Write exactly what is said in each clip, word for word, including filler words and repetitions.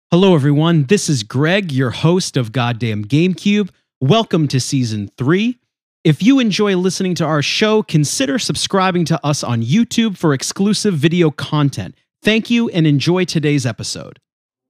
Hello, everyone. This is Greg, your host of Goddamn GameCube. Welcome to Season three. If you enjoy listening to our show, consider subscribing to us on YouTube for exclusive video content. Thank you and enjoy today's episode.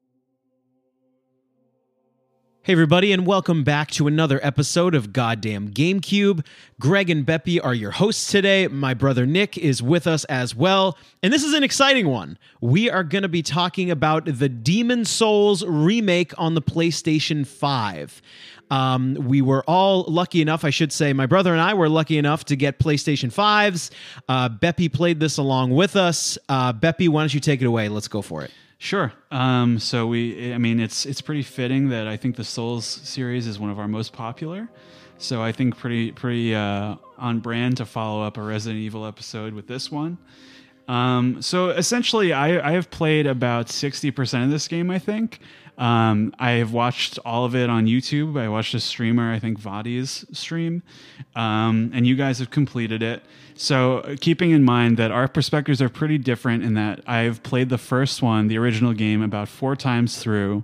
Hey everybody, and welcome back to another episode of Goddamn GameCube. Greg and Beppy are your hosts today. My brother Nick is with us as well, and this is an exciting one. We are going to be talking about the Demon's Souls remake on the PlayStation five. Um, we were all lucky enough, I should say, my brother and I were lucky enough to get PlayStation fives. Uh, Beppy played this along with us. Uh, Beppy, why don't you take it away? Let's go for it. Sure. Um, so we, I mean, it's it's pretty fitting that I think the Souls series is one of our most popular. So I think pretty pretty uh, on brand to follow up a Resident Evil episode with this one. Um, so essentially, I, I have played about sixty percent of this game, I think. Um, I have watched all of it on YouTube. I watched a streamer, I think Vadi's stream, um, and you guys have completed it. So uh, keeping in mind that our perspectives are pretty different in that I've played the first one, the original game, about four times through,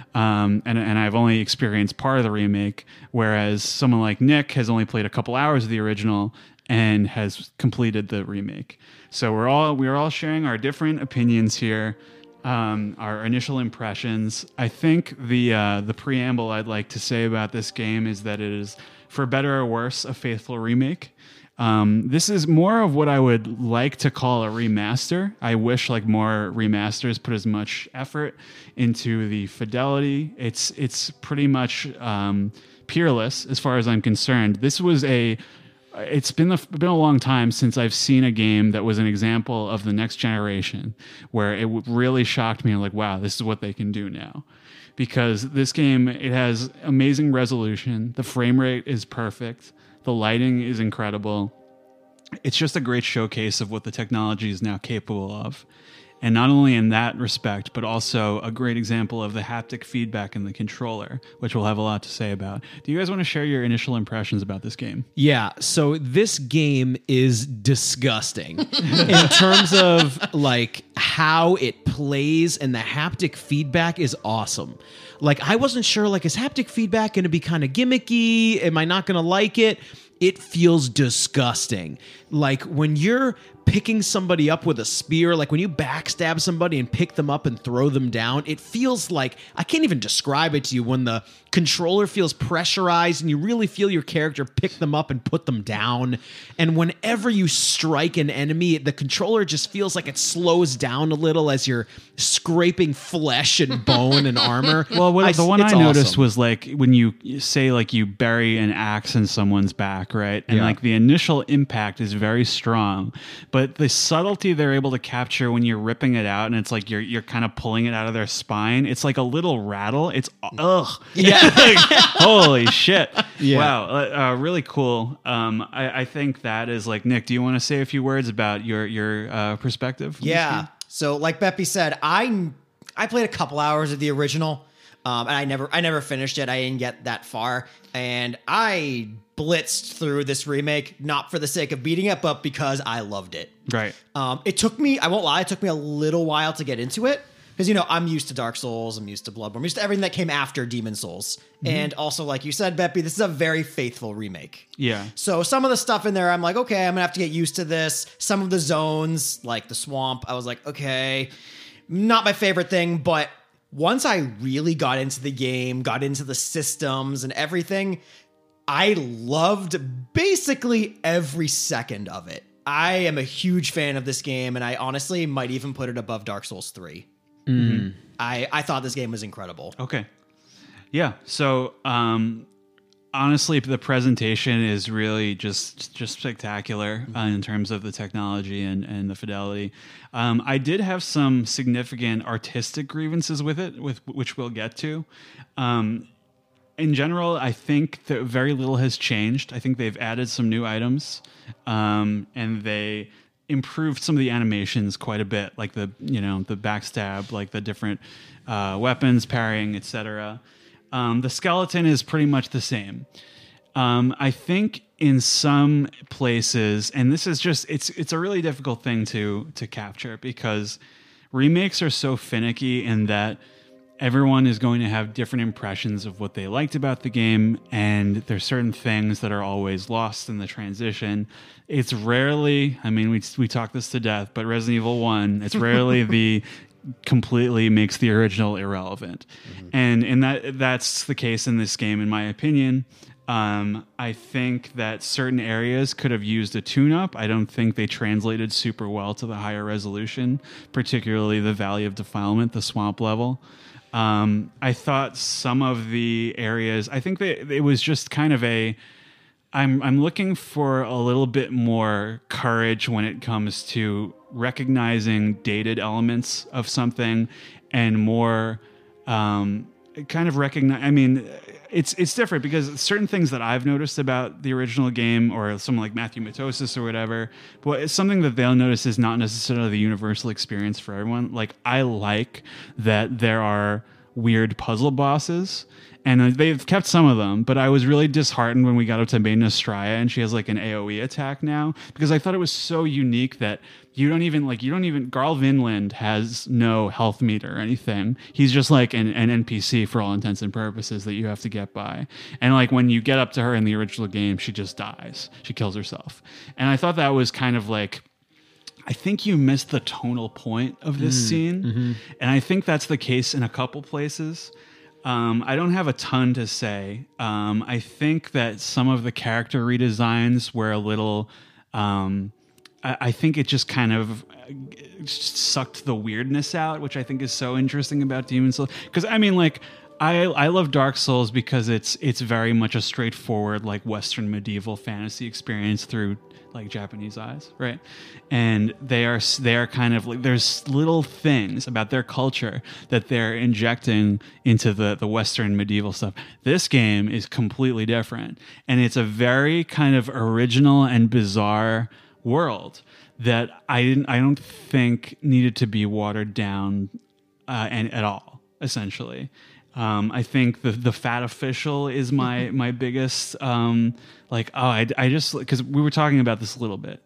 um, and, and I've only experienced part of the remake, whereas someone like Nick has only played a couple hours of the original and has completed the remake. So we're all we're all sharing our different opinions here. Um, our initial impressions. I think the uh, the preamble I'd like to say about this game is that it is, for better or worse, a faithful remake. Um, this is more of what I would like to call a remaster. I wish like more remasters put as much effort into the fidelity. It's it's pretty much um, peerless as far as I'm concerned. This was a It's been a, been a long time since I've seen a game that was an example of the next generation, where it really shocked me. I'm like, wow, this is what they can do now. Because this game, it has amazing resolution. The frame rate is perfect. The lighting is incredible. It's just a great showcase of what the technology is now capable of. And not only in that respect, but also a great example of the haptic feedback in the controller, which we'll have a lot to say about. Do you guys want to share your initial impressions about this game? Yeah, so this game is disgusting in terms of like how it plays, and the haptic feedback is awesome. Like, I wasn't sure, like, is haptic feedback going to be kind of gimmicky? Am I not going to like it? It feels disgusting. Like when you're picking somebody up with a spear, like when you backstab somebody and pick them up and throw them down, it feels like, I can't even describe it to you, when the controller feels pressurized and you really feel your character pick them up and put them down. And whenever you strike an enemy, the controller just feels like it slows down a little as you're scraping flesh and bone and armor. Well, what, I, the one I awesome. noticed was like when you say like you bury an axe in someone's back, right? And Yeah. like the initial impact is very strong, but the subtlety they're able to capture when you're ripping it out and it's like you're you're kind of pulling it out of their spine. It's like a little rattle. It's ugh. Yeah. Like, holy shit. Yeah. Wow. Uh, really cool. Um, I, I think that is like, Nick, do you want to say a few words about your, your uh, perspective? Yeah. So like Beppy said, I I played a couple hours of the original, um, and I never I never finished it. I didn't get that far, and I blitzed through this remake, not for the sake of beating it, but because I loved it. Right. Um, it took me, I won't lie, it took me a little while to get into it. Because, you know, I'm used to Dark Souls, I'm used to Bloodborne, I'm used to everything that came after Demon's Souls. Mm-hmm. And also, like you said, Beppy, this is a very faithful remake. Yeah. So some of the stuff in there, I'm like, okay, I'm going to have to get used to this. Some of the zones, like the swamp, I was like, okay, not my favorite thing. But once I really got into the game, got into the systems and everything, I loved basically every second of it. I am a huge fan of this game, and I honestly might even put it above Dark Souls three. Mm. I, I thought this game was incredible. Okay. Yeah. So, um, honestly, the presentation is really just just spectacular mm-hmm. uh, in terms of the technology and, and the fidelity. Um, I did have some significant artistic grievances with it, with which we'll get to. Um, in general, I think that very little has changed. I think they've added some new items, um, and they improved some of the animations quite a bit, like the you know the backstab, like the different uh, weapons, parrying, et cetera. Um, the skeleton is pretty much the same. Um, I think in some places, and this is just it's it's a really difficult thing to to capture because remakes are so finicky in that everyone is going to have different impressions of what they liked about the game, and there's certain things that are always lost in the transition. It's rarely, I mean, we we talk this to death, but Resident Evil one, it's rarely the completely makes the original irrelevant. Mm-hmm. And and that that's the case in this game, in my opinion. Um, I think that certain areas could have used a tune-up. I don't think they translated super well to the higher resolution, particularly the Valley of Defilement, the swamp level. Um, I thought some of the areas, I think that it was just kind of a, I'm I'm looking for a little bit more courage when it comes to recognizing dated elements of something, and more um, kind of recognize, I mean, It's it's different because certain things that I've noticed about the original game, or someone like Matthew Matosis or whatever, but it's something that they'll notice is not necessarily the universal experience for everyone. Like, I like that there are weird puzzle bosses, and they've kept some of them, but I was really disheartened when we got up to Maiden Estraya and she has like an AoE attack now, because I thought it was so unique that you don't even like, you don't even, Garl Vinland has no health meter or anything. He's just like an, an N P C for all intents and purposes that you have to get by. And like when you get up to her in the original game, she just dies. She kills herself. And I thought that was kind of like, I think you missed the tonal point of this mm, scene. Mm-hmm. And I think that's the case in a couple places. Um, I don't have a ton to say. Um, I think that some of the character redesigns were a little... Um, I, I think it just kind of sucked the weirdness out, which I think is so interesting about Demon's Souls. Because, I mean, like... I, I love Dark Souls because it's it's very much a straightforward, like, Western medieval fantasy experience through like Japanese eyes, right? And they are they are kind of like, there's little things about their culture that they're injecting into the the Western medieval stuff. This game is completely different, and it's a very kind of original and bizarre world that I didn't I don't think needed to be watered down uh, and at all, essentially. Um, I think the the fat official is my my biggest um, like oh I, I just because we were talking about this a little bit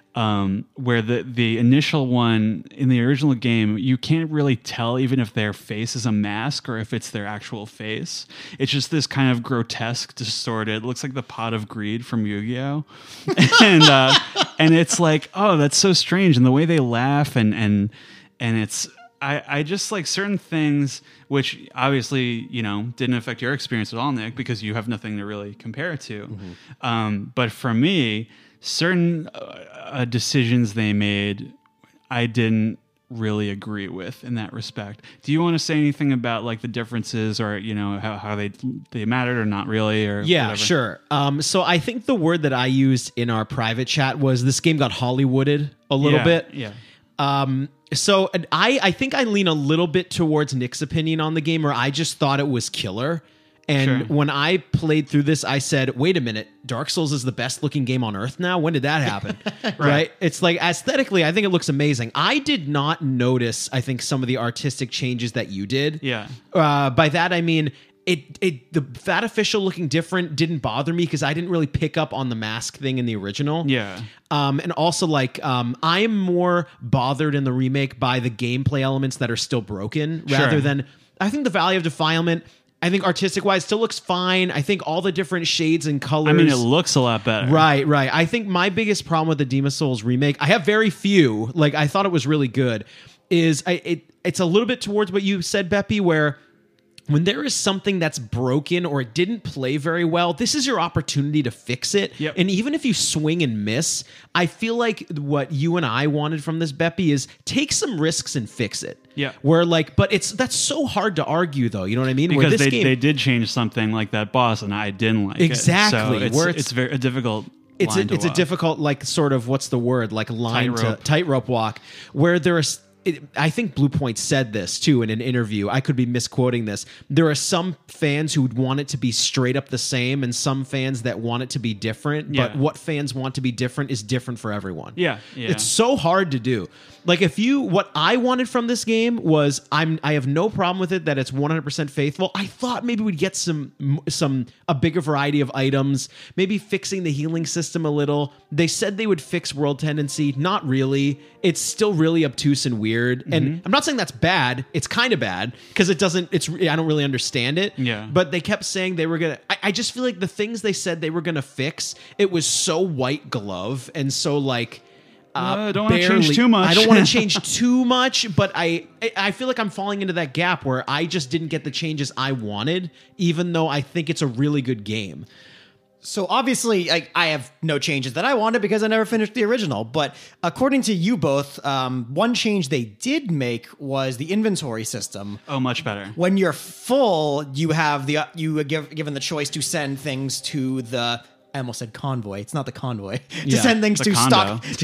um, where the the initial one in the original game, you can't really tell even if their face is a mask or if it's their actual face. It's just this kind of grotesque, distorted, it looks like the Pot of Greed from Yu-Gi-Oh! and uh, and it's like, oh, that's so strange, and the way they laugh and and and it's. I, I just like certain things, which obviously, you know, didn't affect your experience at all, Nick, because you have nothing to really compare it to. Mm-hmm. Um, but for me, certain uh, decisions they made, I didn't really agree with in that respect. Do you want to say anything about like the differences, or, you know, how, how they they mattered or not really? Or yeah, whatever? Sure. Um, so I think the word that I used in our private chat was this game got Hollywooded a little yeah, bit. Yeah. Um, so I, I think I lean a little bit towards Nick's opinion on the game, where I just thought it was killer. And Sure. when I played through this, I said, wait a minute, Dark Souls is the best looking game on earth now? When did that happen? right. right? It's like, aesthetically, I think it looks amazing. I did not notice, I think, some of the artistic changes that you did. Yeah. Uh, by that, I mean... It it the fat official looking different didn't bother me because I didn't really pick up on the mask thing in the original. Yeah. Um, and also like um, I'm more bothered in the remake by the gameplay elements that are still broken rather Sure. than I think the Valley of Defilement. I think artistic wise still looks fine. I think all the different shades and colors. I mean, it looks a lot better. Right, right. I think my biggest problem with the Demon's Souls remake, I have very few. Like I thought it was really good. Is I it it's a little bit towards what you said, Beppy, where. When there is something that's broken or it didn't play very well, this is your opportunity to fix it. Yep. And even if you swing and miss, I feel like what you and I wanted from this, Beppy, is take some risks and fix it. Yeah. Where like, but it's that's so hard to argue, though. You know what I mean? Where Because this they, game, they did change something like that boss, and I didn't like Exactly. it. So it's, Where it's, it's- very a difficult. it's a, line to it's a walk. difficult like sort of what's the word like line Tightrope. to tightrope walk where there is. It, I think Blue Point said this too in an interview. I could be misquoting this. There are some fans who would want it to be straight up the same, and some fans that want it to be different. But Yeah. what fans want to be different is different for everyone. Yeah, yeah. It's so hard to do. Like if you, what I wanted from this game was, I'm, I have no problem with it that it's one hundred percent faithful. I thought maybe we'd get some, some, a bigger variety of items, maybe fixing the healing system a little. They said they would fix World Tendency. Not really. It's still really obtuse and weird. weird. And I'm not saying that's bad. It's kind of bad because it doesn't, it's, I don't really understand it. Yeah. But they kept saying they were going to, I just feel like the things they said they were going to fix, it was so white glove and so like, uh, Uh, don't wanna change barely- too much. I don't want to change too much, but I, I feel like I'm falling into that gap where I just didn't get the changes I wanted, even though I think it's a really good game. So obviously, I, I have no changes that I wanted because I never finished the original. But according to you both, um, one change they did make was the inventory system. Oh, much better. When you're full, you have the you are give, given the choice to send things to the. I almost said convoy. It's not the convoy. To Yeah, send things the to condo. stock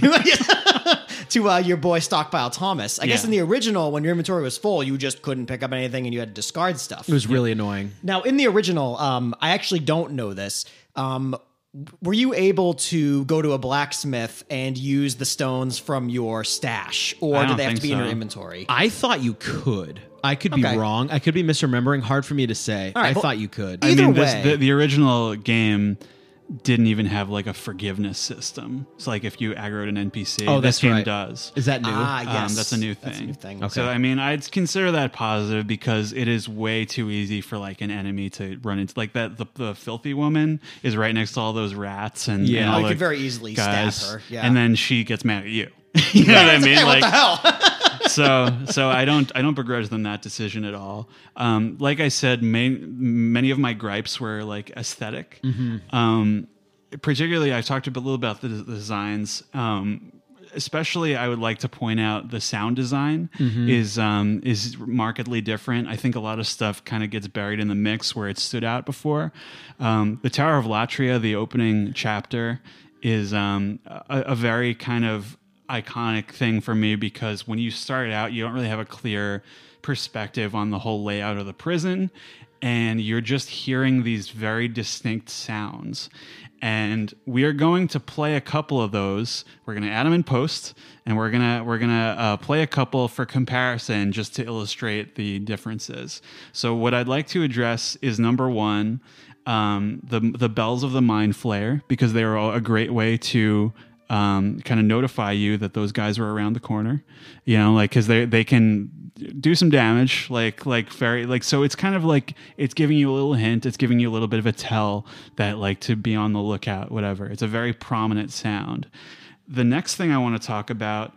to, to uh, your boy Stockpile Thomas. I guess Yeah. in the original, when your inventory was full, you just couldn't pick up anything and you had to discard stuff. It was really annoying. Now, in the original, um, I actually don't know this. Um, were you able to go to a blacksmith and use the stones from your stash, or I do don't they have to think be in so. your inventory? I thought you could. I could be Okay. wrong. I could be misremembering. Hard for me to say. All right, I well- thought you could. Either I mean, way. this, the, the original game didn't even have like a forgiveness system. So like if you aggroed an N P C, Oh, this that's game right. does. Is that new? Ah, yes, Um, that's a new thing. That's a new thing. Okay. So I mean, I'd consider that positive because it is way too easy for like an enemy to run into. Like that, the, the filthy woman is right next to all those rats, and Yeah. and Oh, all you the could very easily stab guys, her, yeah. and then she gets mad at you. You know what I mean? Hey, Like, what the hell? so so I don't I don't begrudge them that decision at all. Um, like I said, main, many of my gripes were like aesthetic. Um, particularly, I talked a little about the, the designs. Um, especially, I would like to point out the sound design is um, is markedly different. I think a lot of stuff kind of gets buried in the mix where it stood out before. Um, the Tower of Latria, the opening chapter, is um, a, a very kind of iconic thing for me because when you start out, you don't really have a clear perspective on the whole layout of the prison, and you're just hearing these very distinct sounds. And we are going to play a couple of those. We're going to add them in post, and we're gonna we're gonna uh, play a couple for comparison, just to illustrate the differences. So what I'd like to address is number one, um, the the bells of the Mind Flayer, because they are a great way to um, kind of notify you that those guys were around the corner. You know, like because they they can do some damage, like like very like so. It's kind of like it's giving you a little hint. It's giving you a little bit of a tell that like to be on the lookout. Whatever. It's a very prominent sound. The next thing I want to talk about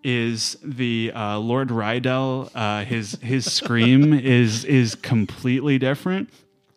is the uh, Lord Rydell. Uh, his his scream is is completely different.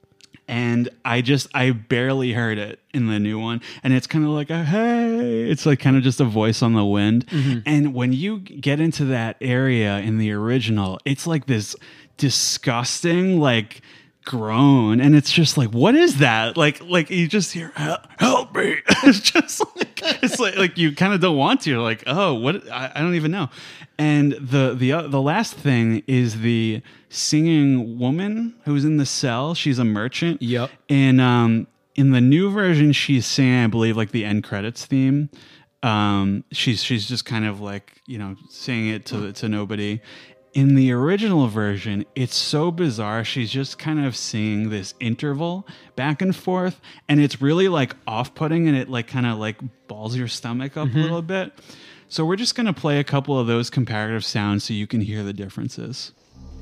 And I just, I barely heard it in the new one. And it's kind of like a, hey, it's like kind of just a voice on the wind. Mm-hmm. And when you get into that area in the original, it's like this disgusting, like, groan. And it's just like, what is that? Like, like you just hear, help, help me. It's just like, it's like, like you kind of don't want to. You're like, oh, what? I, I don't even know. And the, the, uh, the last thing is the singing woman who's in the cell. She's a merchant. Yep. And um, in the new version, she's singing, I believe, like the end credits theme. Um, she's she's just kind of like, you know, singing it to to nobody. In the original version, it's so bizarre. She's just kind of singing this interval back and forth, and it's really like off-putting, and it like kind of like balls your stomach up a little bit. So we're just gonna play a couple of those comparative sounds so you can hear the differences.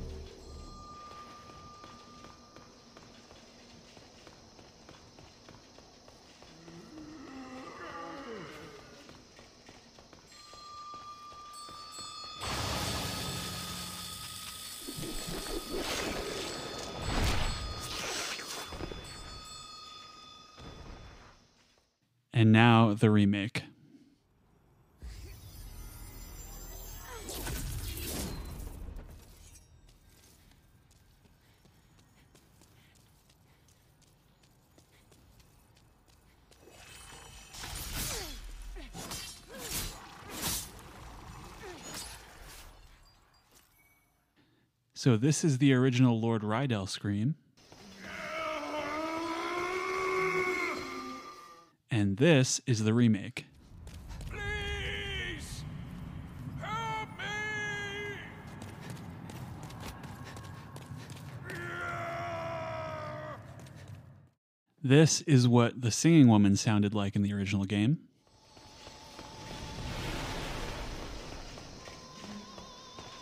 And now the remake. So this is the original Lord Rydell scream. And this is the remake. Please help me. This is what the singing woman sounded like in the original game.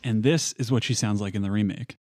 And this is what she sounds like in the remake.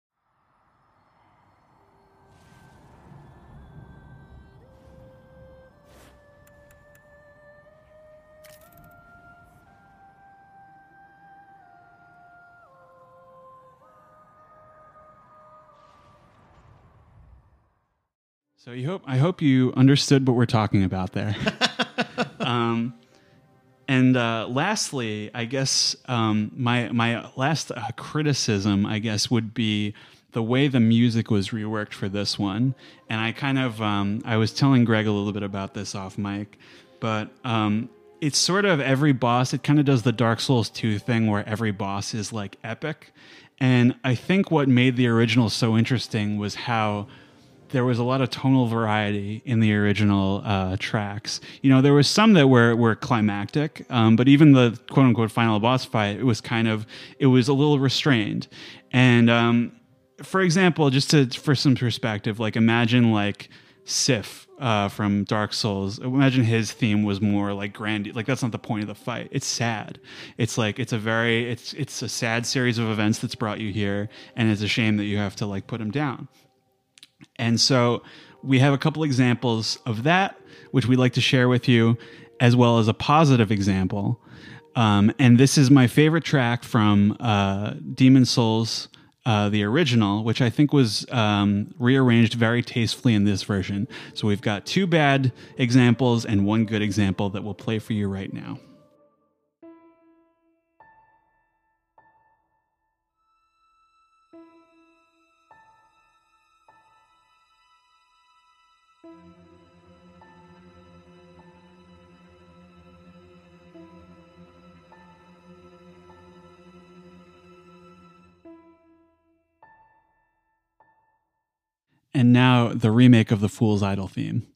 So you hope I hope you understood what we're talking about there. um, and uh, lastly, I guess um, my my last uh, criticism, I guess, would be the way the music was reworked for this one. And I kind of um, I was telling Greg a little bit about this off mic, but um, it's sort of every boss. It kind of does the Dark Souls two thing where every boss is like epic. And I think what made the original so interesting was how there was a lot of tonal variety in the original uh, tracks. You know, there was some that were were climactic, um, but even the quote unquote final boss fight, it was kind of it was a little restrained. And um, for example, just to for some perspective, like imagine like Sif uh, from Dark Souls. Imagine his theme was more like grand. Like that's not the point of the fight. It's sad. It's like it's a very it's it's a sad series of events that's brought you here, and it's a shame that you have to like put him down. And so we have a couple examples of that, which we'd like to share with you, as well as a positive example. Um, and this is my favorite track from uh, Demon Souls, uh, the original, which I think was um, rearranged very tastefully in this version. So we've got two bad examples and one good example that we'll play for you right now. And now the remake of the Fool's Idol theme.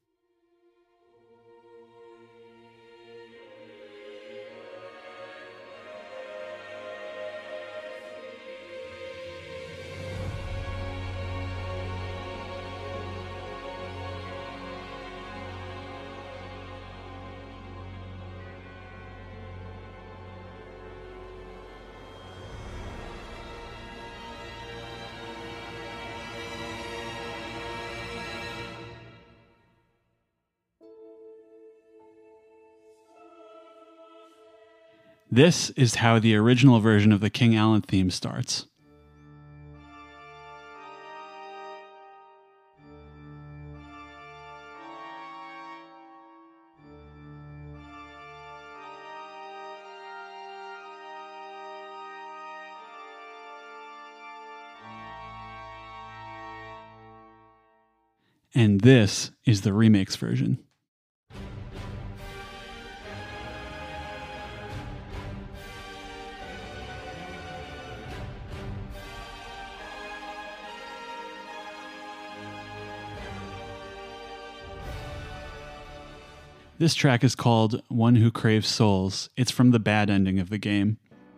This is how the original version of the King Allen theme starts. And this is the remix version. This track is called One Who Craves Souls. It's from the bad ending of the game.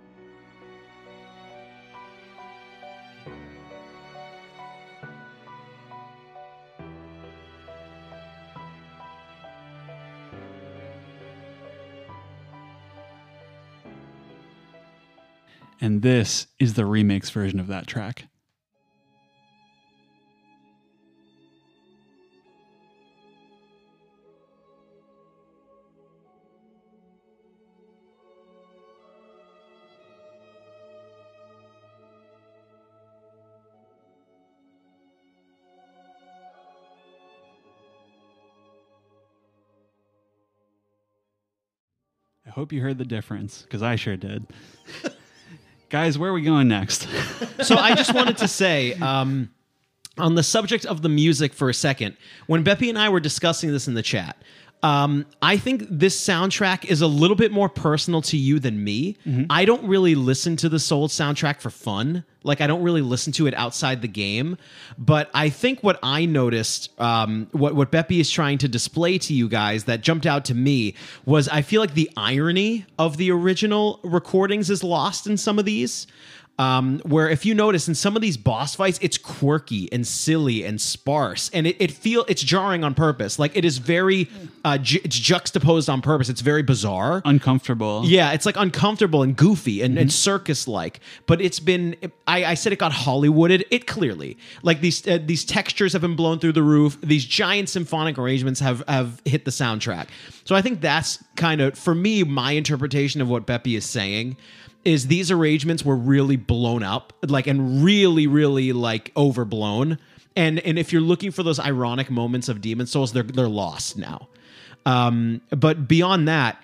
And this is the remix version of that track. I hope you heard the difference, because I sure did. Guys, where are we going next? So I just wanted to say, um, on the subject of the music for a second, when Beppy and I were discussing this in the chat, um, I think this soundtrack is a little bit more personal to you than me. Mm-hmm. I don't really listen to the Souls soundtrack for fun. Like, I don't really listen to it outside the game. But I think what I noticed, um, what, what Beppy is trying to display to you guys that jumped out to me was I feel like the irony of the original recordings is lost in some of these. Um, where if you notice in some of these boss fights, it's quirky and silly and sparse, and it, it feel it's jarring on purpose. Like it is very, uh, ju- it's juxtaposed on purpose. It's very bizarre, Uncomfortable. yeah, it's like uncomfortable and goofy and, Mm-hmm. and circus-like. But it's been, I, I said it got Hollywooded. It clearly, like these uh, these textures have been blown through the roof. These giant symphonic arrangements have have hit the soundtrack. So I think that's kind of, for me, my interpretation of what Beppy is saying is these arrangements were really blown up, like, and really, really like overblown. And and if you're looking for those ironic moments of Demon Souls, they're they're lost now. Um, but beyond that,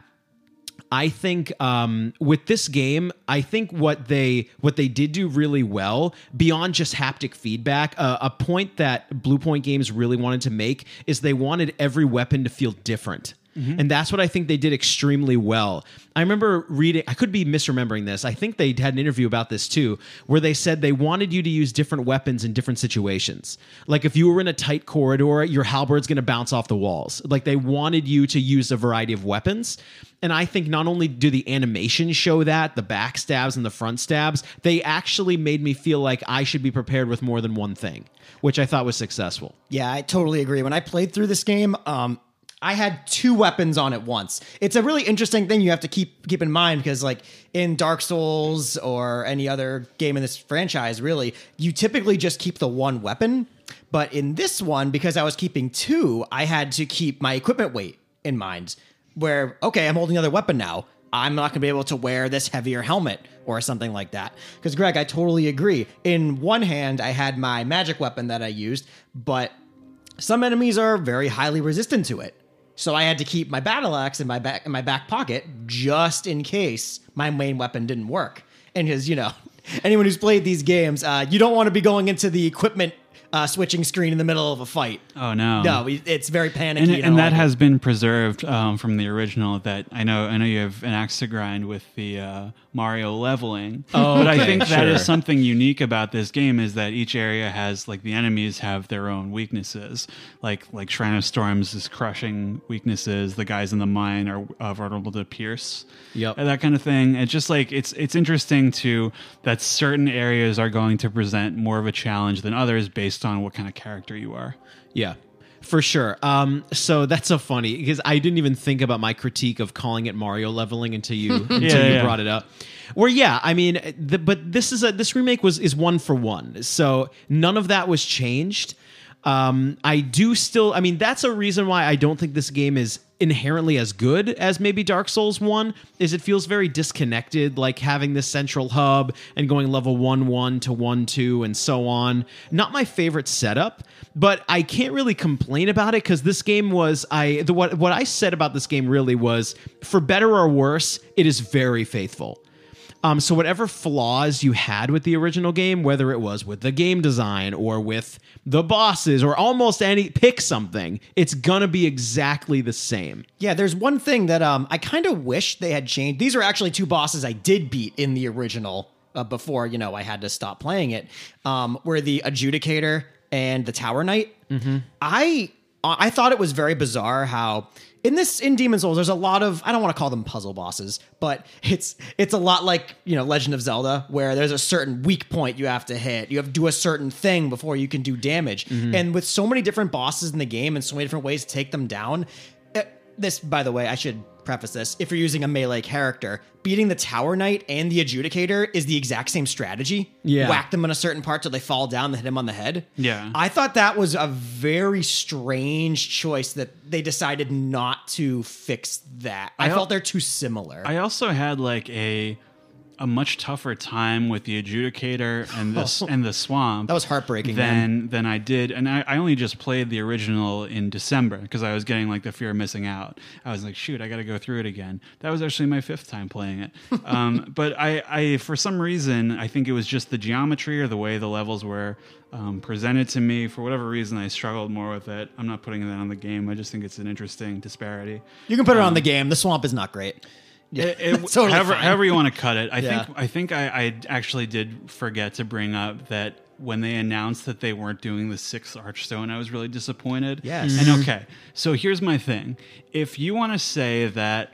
I think um, with this game, I think what they what they did do really well, beyond just haptic feedback, uh, a point that Blue Point Games really wanted to make is they wanted every weapon to feel different. And that's what I think they did extremely well. I remember reading, I could be misremembering this. I think they had an interview about this too, where they said they wanted you to use different weapons in different situations. Like if you were in a tight corridor, your halberd's going to bounce off the walls. Like they wanted you to use a variety of weapons. And I think not only do the animations show that, the back stabs and the front stabs, they actually made me feel like I should be prepared with more than one thing, which I thought was successful. Yeah, I totally agree. When I played through this game, um, I had two weapons on at once. It's a really interesting thing you have to keep keep in mind because, like in Dark Souls or any other game in this franchise, really, you typically just keep the one weapon. But in this one, because I was keeping two, I had to keep my equipment weight in mind. Where, okay, I'm holding another weapon now. I'm not going to be able to wear this heavier helmet or something like that. Because, Greg, I totally agree. In one hand, I had my magic weapon that I used, but some enemies are very highly resistant to it. So I had to keep my battle axe in my back in my back pocket just in case my main weapon didn't work. And because, you know, anyone who's played these games, uh, you don't want to be going into the equipment uh, switching screen in the middle of a fight. Oh no. No, it's very panicky. And, and that has been preserved um, from the original. That I know. I know you have an axe to grind with the uh, Mario leveling. Oh, but I okay, think that sure. is something unique about this game is that each area has, like, the enemies have their own weaknesses. Like like Shrine of Storms is crushing weaknesses. The guys in the mine are uh, vulnerable to pierce. Yep. And that kind of thing. It's just like it's it's interesting to that certain areas are going to present more of a challenge than others based on what kind of character you are. Yeah, for sure. Um, so that's so funny because I didn't even think about my critique of calling it Mario leveling until you until Yeah, you yeah. brought it up. Where yeah, I mean, the, but this is a this remake was is one for one, so none of that was changed. Um, I do still, I mean, that's a reason why I don't think this game is inherently as good as maybe Dark Souls one, is it feels very disconnected, like having this central hub and going level one, one to one, two, and so on. Not my favorite setup, but I can't really complain about it because this game was, I, the, what, what I said about this game really was, for better or worse, it is very faithful. Um, so whatever flaws you had with the original game, whether it was with the game design or with the bosses or almost any, pick something, it's gonna be exactly the same. Yeah, there's one thing that um, I kind of wish they had changed. These are actually two bosses I did beat in the original uh, before, you know, I had to stop playing it, um, were the Adjudicator and the Tower Knight. Mm-hmm. I I thought it was very bizarre how in this in Demon's Souls there's a lot of, I don't want to call them puzzle bosses, but it's it's a lot like, you know, Legend of Zelda, where there's a certain weak point you have to hit. You have to do a certain thing before you can do damage. Mm-hmm. And with so many different bosses in the game and so many different ways to take them down, uh, this, by the way, I should preface this, if you're using a melee character, beating the Tower Knight and the Adjudicator is the exact same strategy. Yeah. Whack them in a certain part till they fall down, then hit him on the head. Yeah. I thought that was a very strange choice that they decided not to fix that. I, I al- felt they're too similar. I also had like a a much tougher time with the Adjudicator and this and the Swamp. That was heartbreaking, Than man. than I did, and I, I only just played the original in December because I was getting like the fear of missing out. I was like, shoot, I got to go through it again. That was actually my fifth time playing it. Um, but I, I, for some reason, I think it was just the geometry or the way the levels were um, presented to me. For whatever reason, I struggled more with it. I'm not putting that on the game. I just think it's an interesting disparity. You can put it Um, on the game. The Swamp is not great. Yeah, It, it, it's totally however, fine. however you want to cut it. I Yeah. think I think I, I actually did forget to bring up that when they announced that they weren't doing the sixth Archstone, I was really disappointed. Yes. And okay, so here's my thing: if you want to say that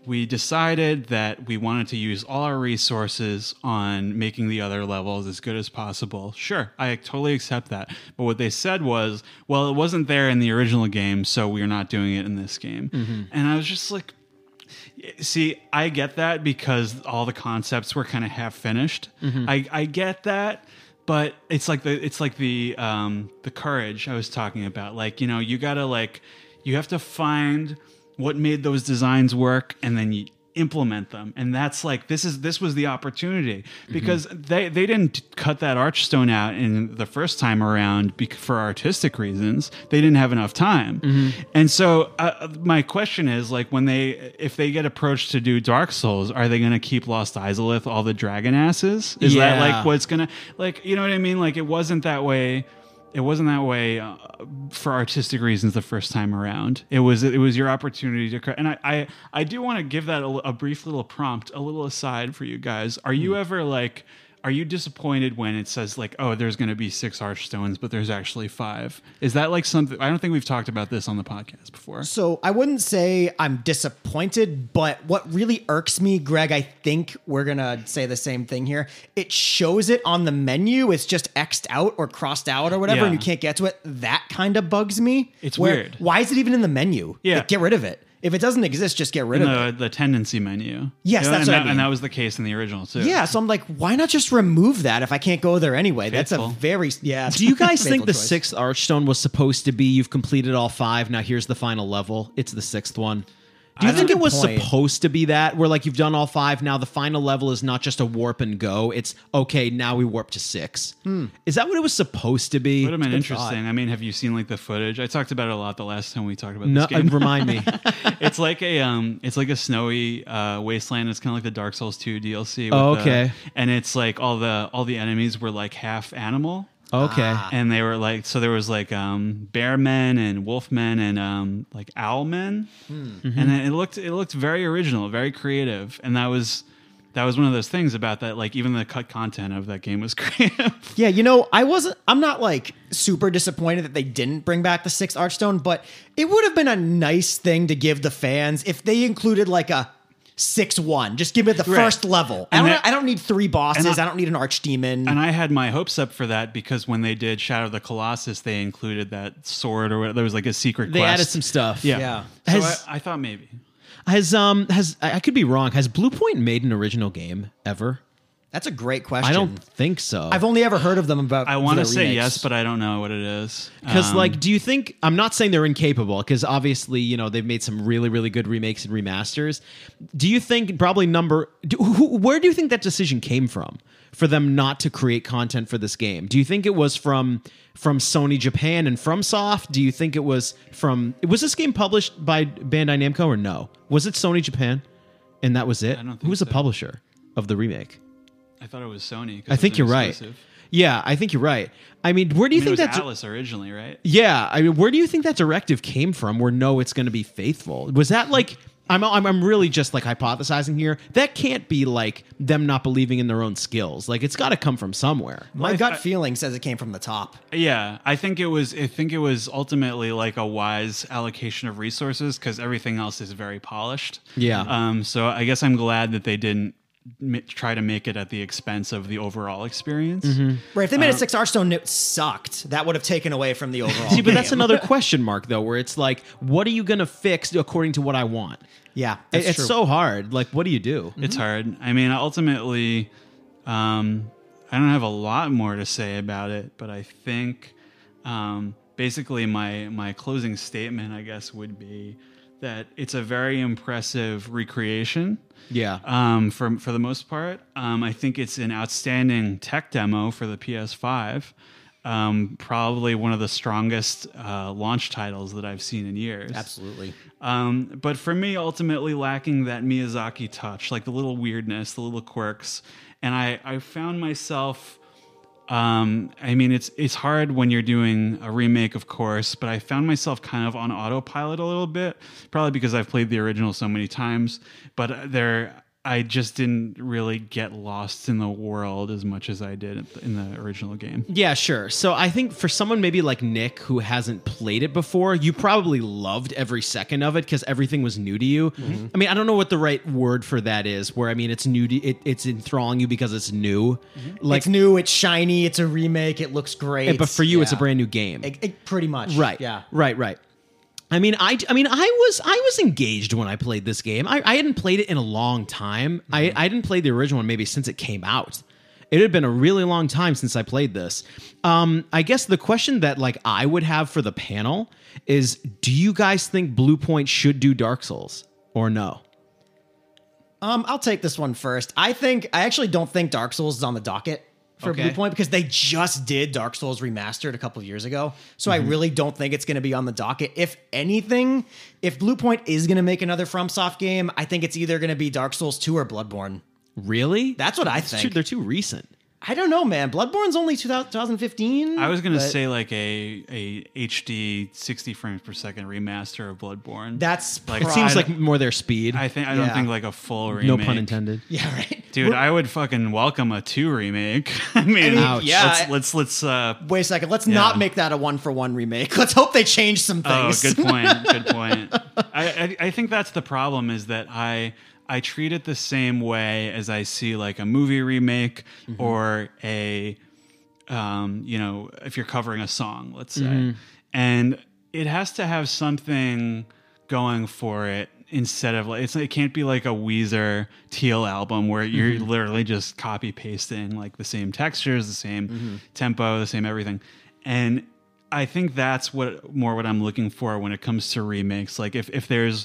we decided that we wanted to use all our resources on making the other levels as good as possible. Sure, I totally accept that. But what they said was, well, it wasn't there in the original game, so we're not doing it in this game. Mm-hmm. And I was just like, see, I get that because all the concepts were kind of half finished. Mm-hmm. I, I get that. But it's like the it's like the um, the courage I was talking about. Like, you know, you gotta like you have to find what made those designs work, and then you implement them. And that's like this is this was the opportunity because mm-hmm. they they didn't cut that archstone out in the first time around bec- for artistic reasons. They didn't have enough time. Mm-hmm. And so uh, my question is, like, when they if they get approached to do Dark Souls, are they going to keep Lost Izalith all the dragon asses? Is Yeah. that like what's going to like you know what I mean? Like, it wasn't that way. It wasn't that way uh, for artistic reasons the first time around. It was it was your opportunity to cre- and I I, I do want to give that a, a brief little prompt, a little aside for you guys. Are you ever like are you disappointed when it says like, oh, there's going to be six archstones, but there's actually five? Is that like something? I don't think we've talked about this on the podcast before. So I wouldn't say I'm disappointed, but what really irks me, Greg, I think we're going to say the same thing here. It shows it on the menu. It's just X'd out or crossed out or whatever, Yeah. and you can't get to it. That kind of bugs me. It's Where- weird. Why is it even in the menu? Yeah. Like, get rid of it. If it doesn't exist, just get rid In of the, it. the tendency menu. Yes, You know, that's and what I that, mean. And that was the case in the original too. Yeah, so I'm like, why not just remove that if I can't go there anyway? That's Faithful. a very, yeah. Do you guys think faithful the choice. sixth Archstone was supposed to be you've completed all five, now here's the final level? It's the sixth one. Do you I think don't- it was Good point. supposed to be that, where like you've done all five, now the final level is not just a warp and go, it's okay, now we warp to six? Is that what it was supposed to be? Would have been good interesting. I mean, have you seen like the footage? I talked about it a lot the last time we talked about No, this game. uh, remind me. It's like a um, it's like a snowy uh, wasteland. It's kind of like the Dark Souls two D L C. With Oh, the- okay. and it's like all the all the enemies were like half animal. Okay. And they were like, so there was like um, bear men and wolf men and um, like owl men, Mm-hmm. and it looked it looked very original, very creative, and that was that was one of those things about that. Like, even the cut content of that game was creative. Yeah, you know, I wasn't, I'm not like super disappointed that they didn't bring back the sixth Archstone, but it would have been a nice thing to give the fans if they included like a six one. Just give it the Right. first level. I And don't, that- I don't need three bosses. and I- I, don't need an archdemon. And I had my hopes up for that because when they did Shadow of the Colossus, they included that sword or whatever. There was like a secret They quest. added some stuff. Yeah. Yeah. So Has- I, I thought maybe. Has um has I I could be wrong. Has Blue Point made an original game ever? That's a great question. I don't think so. I've only ever heard of them about. I want to their say remakes. yes, but I don't know what it is. Because, Um, like, do you think, I'm not saying they're incapable, because obviously, you know, they've made some really, really good remakes and remasters. Do you think probably number, do, who, where do you think that decision came from for them not to create content for this game? Do you think it was from from Sony Japan and FromSoft? Do you think it was from, was this game published by Bandai Namco or no? Was it Sony Japan and that was it? I don't think Who was the so. publisher of the remake? I thought it was Sony. 'cause I it think was you're an right. exclusive. Yeah, I think you're right. I mean, where do you I mean, think it was that's... Atlas originally, right? Yeah, I mean, where do you think that directive came from? Where no, it's going to be faithful. Was that like? I'm, I'm I'm really just like hypothesizing here. That can't be like them not believing in their own skills. Like, it's got to come from somewhere. My I- gut I- feeling says it came from the top. Yeah, I think it was. I think it was ultimately like a wise allocation of resources because everything else is very polished. Yeah. Um. So I guess I'm glad that they didn't m- try to make it at the expense of the overall experience. Right? If they made Um, a six Archstone and it sucked, that would have taken away from the overall. See, but that's game. another question mark though, where it's like, what are you going to fix according to what I want? Yeah, It- that's it's true. so hard. Like, what do you do? It's hard. I mean, ultimately, um, I don't have a lot more to say about it, but I think um, basically my my closing statement, I guess, would be that it's a very impressive recreation. Yeah. Um, for for the most part, um, I think it's an outstanding tech demo for the P S five. Um, probably one of the strongest uh, launch titles that I've seen in years. Absolutely. Um, but for me, ultimately lacking that Miyazaki touch, like the little weirdness, the little quirks. And I, I found myself, um, I mean, it's it's hard when you're doing a remake, of course, but I found myself kind of on autopilot a little bit, probably because I've played the original so many times. But there, I just didn't really get lost in the world as much as I did in the original game. Yeah, sure. So I think for someone maybe like Nick who hasn't played it before, you probably loved every second of it because everything was new to you. Mm-hmm. I mean, I don't know what the right word for that is, where I mean, it's new to it, it's enthralling you because it's new. Mm-hmm. Like, it's new, it's shiny, it's a remake, it looks great. but for you, yeah. it's a brand new game. It, it, pretty much. Right. Yeah. Right, right. I mean, I, I mean, I was I was engaged when I played this game. I, I hadn't played it in a long time. Mm-hmm. I, I didn't play the original one maybe since it came out. It had been a really long time since I played this. Um, I guess the question that like I would have for the panel is: do you guys think Blue Point should do Dark Souls or no? Um, I'll take this one first. I think I actually don't think Dark Souls is on the docket for Okay. Blue Point because they just did Dark Souls Remastered a couple of years ago. So Mm-hmm. I really don't think it's going to be on the docket. If anything, if Blue Point is going to make another FromSoft game, I think it's either going to be Dark Souls two or Bloodborne. Really? That's what I It's think. too- they're too recent. I don't know, man. Bloodborne's only two thousand fifteen. I was gonna but say like a a H D sixty frames per second remaster of Bloodborne. that's like- It pro- seems I like don't- more their speed. I think I don't Yeah. think like a full remake. no pun intended. yeah, right. Dude, I would fucking welcome a two remake. I mean, mean, Ouch. yeah. let's let's let's uh Wait a second. Let's Yeah. not make that a one for one remake. Let's hope they change some Oh, things. good point. Good point. I, I I think that's the problem is that I I treat it the same way as I see like a movie remake Mm-hmm. or a um you know if you're covering a song, let's say, Mm-hmm. and it has to have something going for it instead of like it's it can't be like a Weezer Teal album where you're Mm-hmm. literally just copy pasting like the same textures, the same Mm-hmm. tempo, the same everything, and I think that's what more what I'm looking for when it comes to remakes. Like if if there's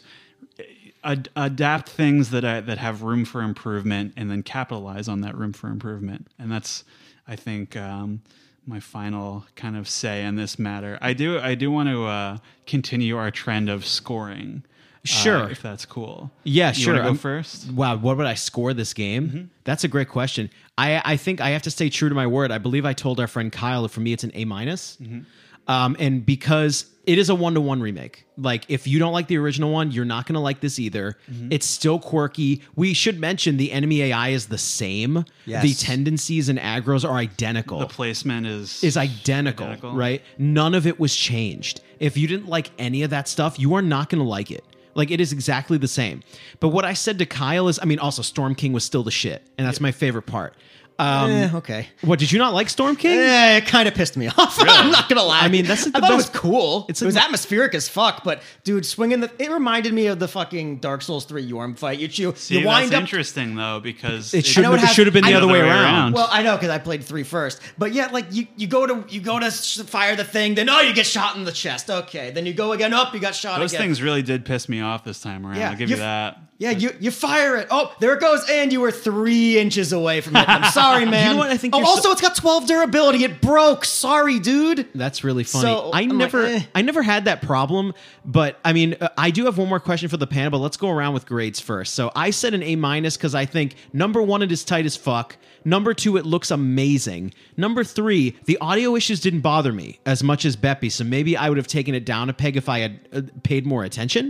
ad- adapt things that I, that have room for improvement and then capitalize on that room for improvement, and that's I think um, my final kind of say in this matter. I do I do want to uh, continue our trend of scoring. uh, Sure. if that's cool. Yeah, You sure. wanna go I'm- first. Wow, what would I score this game? That's a great question. I, I think I have to stay true to my word. I believe I told our friend Kyle that for me it's an A minus, um, and because it is a one to one remake. Like if you don't like the original one, you're not going to like this either. It's still quirky. We should mention the enemy A I is the same. Yes. The tendencies and aggros are identical. The placement is is identical, Identical. right? None of it was changed. If you didn't like any of that stuff, you are not going to like it. Like it is exactly the same. But what I said to Kyle is, I mean, also Storm King was still the shit, and that's my favorite part. Um, Eh, okay. What did you not like Storm King? Eh, it kind of pissed me off. I'm not gonna lie. I mean, that's I the thought it best- was cool. it's it was like- atmospheric as fuck. But dude, swinging the it reminded me of the fucking Dark Souls three Yorm fight. You you, See, you wind that's up. interesting though because It I should know have it has- should have been I the know other the way way around. around. Well, I know because I played three first. But yeah, like you, you go to you go to sh- fire the thing, then oh you get shot in the chest. Okay, then you go again. Up, you got shot those again. things really did piss me off this time around. Yeah, I'll give you you- that. Yeah, you you fire it. Oh, there it goes, and you were three inches away from it. I'm sorry, man. what? I think Oh, you're also, so- it's got twelve durability. It broke. Sorry, dude. That's really funny. So, I I'm never, like, eh. I never had that problem. But I mean, uh, I do have one more question for the panel. But let's go around with grades first. So I said an A minus because I think number one, it is tight as fuck. Number two, it looks amazing. Number three, the audio issues didn't bother me as much as Beppy. So maybe I would have taken it down a peg if I had uh, paid more attention.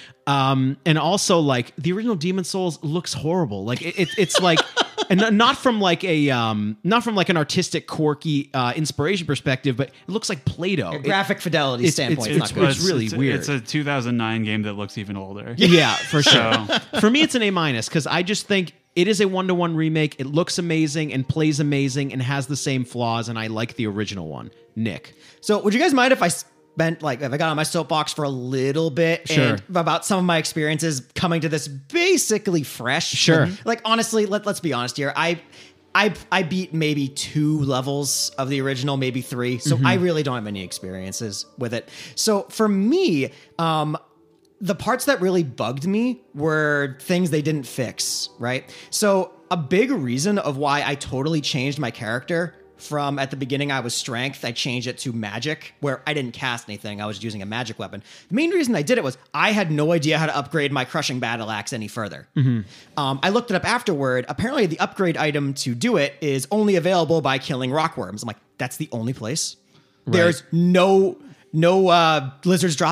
Um, and also like the original Demon Souls looks horrible. Like it, it it's like, and not- not from like a, um, not from like an artistic, quirky, uh, inspiration perspective, but it looks like Play-Doh. It- Graphic fidelity it's- standpoint, it's- it's, it's- not good. it's really it's, weird. It's a two thousand nine game that looks even older. yeah, for sure. So- For me, it's an A minus because I just think it is a one to one remake. It looks amazing and plays amazing and has the same flaws, and I like the original one. Nick, So, would you guys mind if I spent like if I got on my soapbox for a little bit Sure. and about some of my experiences coming to this basically fresh? Sure. Like, like, honestly, let let's be honest here. I. I, I beat maybe two levels of the original, maybe three. So I really don't have any experiences with it. So for me, um, the parts that really bugged me were things they didn't fix, right? So a big reason of why I totally changed my character from at the beginning I was strength, I changed it to magic, where I didn't cast anything. I was using a magic weapon. The main reason I did it was I had no idea how to upgrade my crushing battle axe any further. Um, I looked it up afterward. Apparently, the upgrade item to do it is only available by killing rockworms. I'm like, that's the only place. There's no no uh, lizards drop it.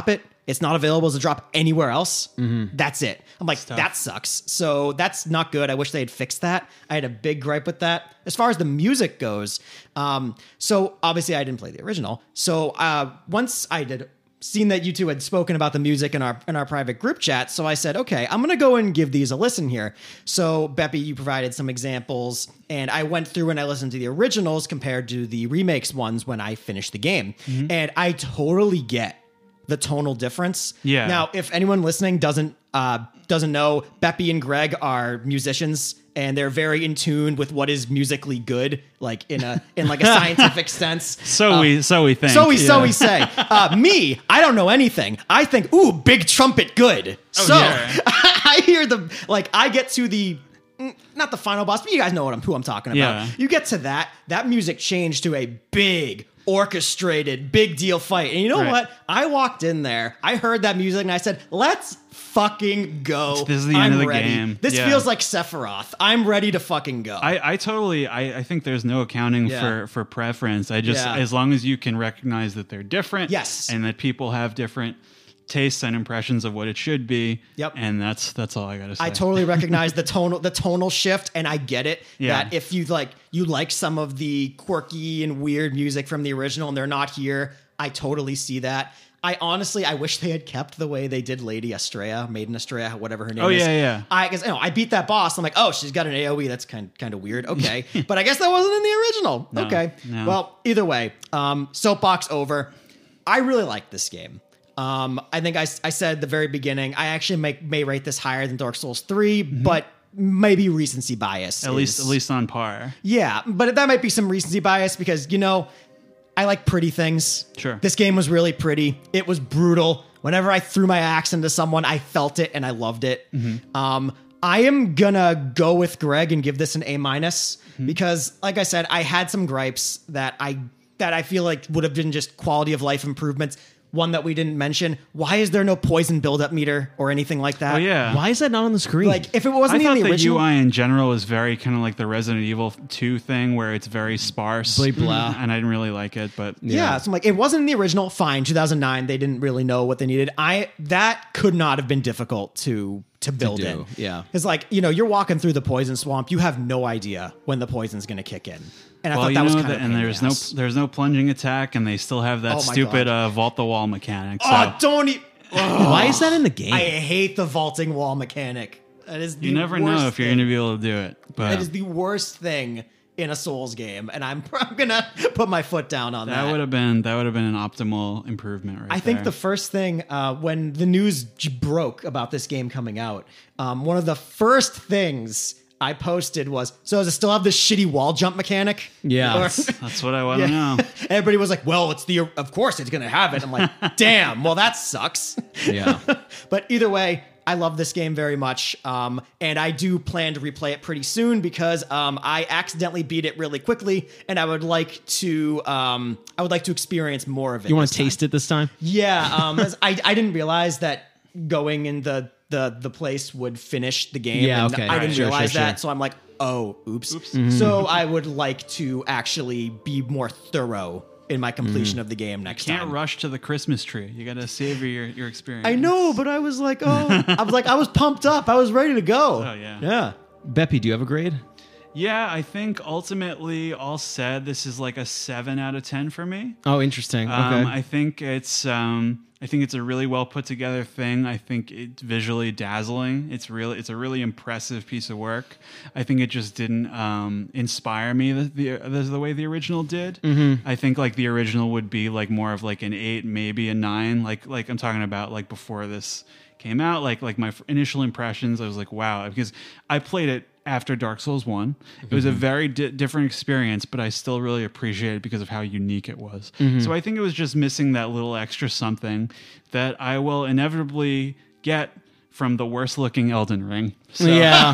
It's not available as a drop anywhere else. That's it. I'm like, that sucks. So that's not good. I wish they had fixed that. I had a big gripe with that. As far as the music goes, um, so obviously I didn't play the original. So uh, once I did seen that you two had spoken about the music in our in our private group chat, so I said, okay, I'm gonna go and give these a listen here. So Beppy, you provided some examples, and I went through and I listened to the originals compared to the remakes ones when I finished the game, Mm-hmm. and I totally get the tonal difference. Yeah. Now, if anyone listening doesn't uh, doesn't know, Beppy and Greg are musicians, and they're very in tune with what is musically good, like in a in like a scientific sense. So Uh, we so we think. so we so yeah. we say. Uh, me, I don't know anything. I think, ooh, big trumpet, good. so yeah. I hear the like. I get to the mm, not the final boss, but you guys know what I'm who I'm talking about. Yeah. You get to that. That music changed to a big orchestrated, big deal fight. And you know Right. what? I walked in there. I heard that music, and I said, "Let's fucking go." This is the I'm end of the ready. game. This Yeah. feels like Sephiroth. I'm ready to fucking go. I, I totally I, I think there's no accounting Yeah. for, for preference. I just Yeah. as long as you can recognize that they're different, Yes. and that people have different tastes and impressions of what it should be. Yep. And that's that's all I gotta say. I totally recognize the tonal the tonal shift, and I get it. Yeah. That if you like you like some of the quirky and weird music from the original and they're not here, I totally see that. I honestly, I wish they had kept the way they did Lady Estrella, Maiden Estrella, whatever her name Oh, is. yeah, yeah. I guess you know, I beat that boss. I'm like, oh, she's got an A O E. That's kind kind of weird. Okay, but I guess that wasn't in the original. No, okay, no. well, either way, um, soapbox over. I really like this game. Um, I think I, I said at the very beginning, I actually may, may rate this higher than Dark Souls three, but maybe recency bias. Mm-hmm. At least is- at least on par. yeah, but that might be some recency bias because, you know, I like pretty things. Sure. This game was really pretty. It was brutal. Whenever I threw my axe into someone, I felt it and I loved it. Mm-hmm. Um, I am gonna go with Greg and give this an A minus Mm-hmm. because, like I said, I had some gripes that I that I feel like would have been just quality of life improvements. One that we didn't mention: why is there no poison buildup meter or anything like that? Oh yeah. Why is that not on the screen? Like if it I wasn't thought in the the original, U I in general is very kind of like the Resident Evil two thing where it's very sparse. Blah, blah. And I didn't really like it, but Yeah. so I'm like, it wasn't in the original. Fine, two thousand nine. They didn't really know what they needed. I that could not have been difficult to to build do, in. yeah. It's like, you know, you're walking through the poison swamp. You have no idea when the poison's going to kick in. And I well, thought you that was know kind that, of and there's no there's no plunging attack, and they still have that Oh my stupid God. uh, vault the wall mechanic. So Oh, don't e- why is that in the game? I hate the vaulting wall mechanic. That is the you never worst know if you're thing. going to be able to do it. But That is the worst thing in a Souls game, and I'm, I'm gonna put my foot down on that. that would have been that would have been an optimal improvement, right I think there. the first thing uh, when the news j- broke about this game coming out, um, one of the first things I posted was, "So does it still have this shitty wall jump mechanic?" Yeah. Or- That's what I want to Yeah. know. Everybody was like, "Well, it's the of course it's gonna have it." I'm like, "Damn, well that sucks." Yeah. But either way, I love this game very much, um, and I do plan to replay it pretty soon because um, I accidentally beat it really quickly, and I would like to um, I would like to experience more of it. You want this to time. taste it this time? Yeah, um, as I I didn't realize that going in the the the place would finish the game. Yeah, and okay. I didn't Sure, realize sure, that, sure. so I'm like, oh, oops. So I would like to actually be more thorough in my completion of the game next Can't time. rush to the Christmas tree. You got to savor your, your experience. I know, but I was like, oh, I was like, I was pumped up. I was ready to go. Oh, yeah. yeah. Beppy, do you have a grade? Yeah, I think ultimately, all said, this is like a seven out of ten for me. Oh, interesting. Okay. Um, I think it's um, I think it's a really well put together thing. I think it's visually dazzling. It's really it's a really impressive piece of work. I think it just didn't um, inspire me the, the the the way the original did. Mm-hmm. I think like the original would be like more of like an eight, maybe a nine. Like like I'm talking about like before this came out. Like like my f- initial impressions, I was like, wow, because I played it after Dark Souls one. It was a very di- different experience, but I still really appreciate it because of how unique it was. So I think it was just missing that little extra something that I will inevitably get from the worst looking Elden Ring. So, Yeah.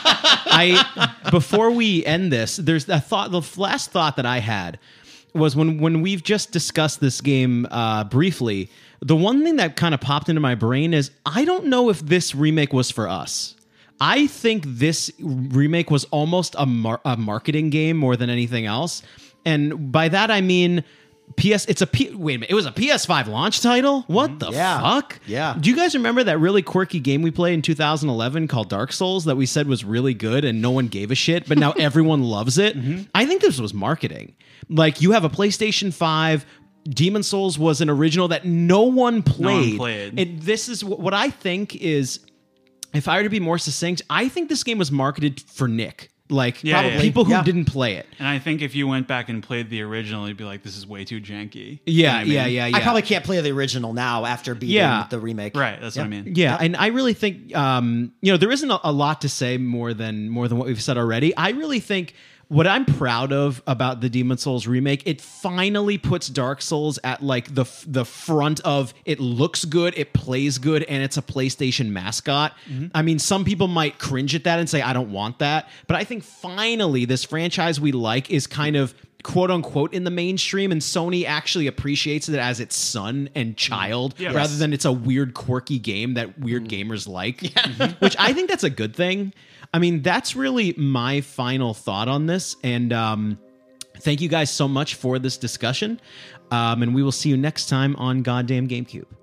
I before we end this, there's a thought. The last thought that I had was when when we've just discussed this game uh, briefly. The one thing that kind of popped into my brain is I don't know if this remake was for us. I think this remake was almost a, mar- a marketing game more than anything else. And by that, I mean, P S. It's a P. Wait a minute. It was a P S five launch title. What the Yeah. fuck? Yeah. Do you guys remember that really quirky game we played in two thousand eleven called Dark Souls that we said was really good and no one gave a shit, but now everyone loves it? I think this was marketing. Like, you have a PlayStation five. Demon Souls was an original that no one played. played. And this is wh- what I think is, if I were to be more succinct, I think this game was marketed for Nick. Like, Yeah, probably yeah. people who Yeah. didn't play it. And I think if you went back and played the original, you'd be like, "This is way too janky." Yeah, You know what I mean? yeah, yeah, yeah. I probably can't play the original now after beating Yeah. the remake. Right. That's what I Yeah. mean. Yeah, and I really think um, you know, there isn't a, a lot to say more than more than what we've said already. I really think what I'm proud of about the Demon Souls remake, it finally puts Dark Souls at like the f- the front of it looks good, it plays good, and it's a PlayStation mascot. I mean, some people might cringe at that and say I don't want that, but I think finally this franchise we like is kind of quote unquote in the mainstream, and Sony actually appreciates it as its son and child Yeah. rather Yes. than it's a weird quirky game that weird gamers like, which I think that's a good thing. I mean, that's really my final thought on this, and um, thank you guys so much for this discussion, um, and we will see you next time on Goddamn GameCube.